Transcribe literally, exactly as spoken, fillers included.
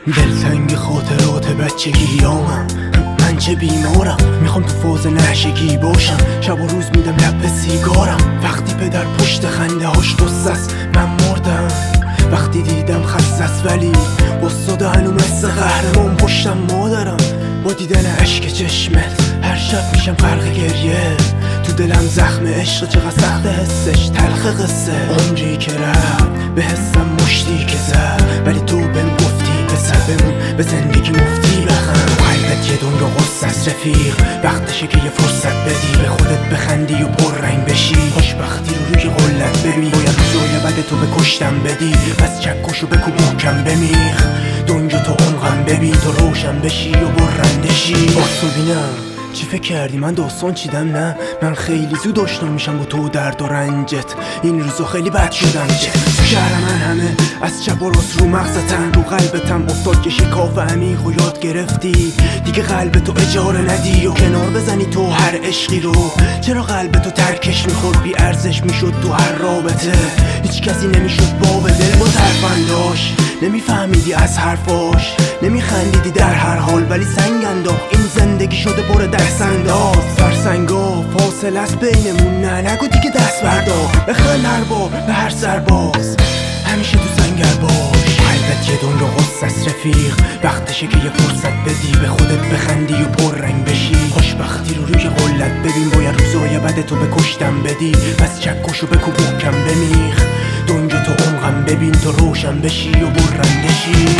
دلتنگ خاطرات بچگیامم، من چه بیمارم. میخوام تو فاز نشگی باشم، شب و روز میدم لب سیگارم. وقتی پدر پشت خنده هاش قصه است من مردم، وقتی دیدم خسته است ولی استاد هنو مثل قهرمان پشتم مادرم. با دیدن عشق چشمت هر شب میشم غرق گریه، تو دلم زخم عشق چقدر سخت حسش تلخ قصه. عمری که رفت به حسم مشتی که زد، ولی تو بهم گفتی پسر بمون به زندگی مفتی بخند. قلبت یه دنیا غصه است رفیق، وقتشه که یه فرصت بدی به خودت بخندی و پر رنگ بشی. خوشبختی رو روی قلت ببین، باید روزای بعد تو به کشتم بدی، پس چکشو بکو محکم بمیخ. دنیا تو عمقم ببین تو روشن بشی و برنده شی. آسو بینم چی فکر کردی من داستان چیدم؟ نه من خیلی زود آشنا میشم با تو درد و رنجت. این روزا خیلی بد شدم چه تو شهر من همه از چپ و راست رو مغزتن، رو قلبتم افتاد که شکاف عمیق و یاد گرفتی دیگه قلب تو اجاره ندی و کنار بزنی تو هر عشقی رو. چرا قلب تو ترکش میخورد بی ارزش میشد تو هر رابطه، هیچ کسی نمیشد باب دل با طرفنداش. نمیفهمیدی از حرفاش، نمیخندیدی در هر حال، ولی سنگ انداخت این زندگی شده پر دست انداز. فرسنگا فاصله است بینمون، نه نگو دیگه دست بردار. بخند هر بار به هر سرباز، همیشه تو سنگر باش. قلبت یه دنیا غصه است رفیق، وقتشه که یه فرصت بدی به خودت بخندی و پر رنگ بشی. خوشبختی رو روی قلت ببین، باید روزای بعد تو به کشتم بدی، پس چکشو بکو محکم بمیخ. دنیا تو عمقم ببین تو روشن بشی و برنده شی.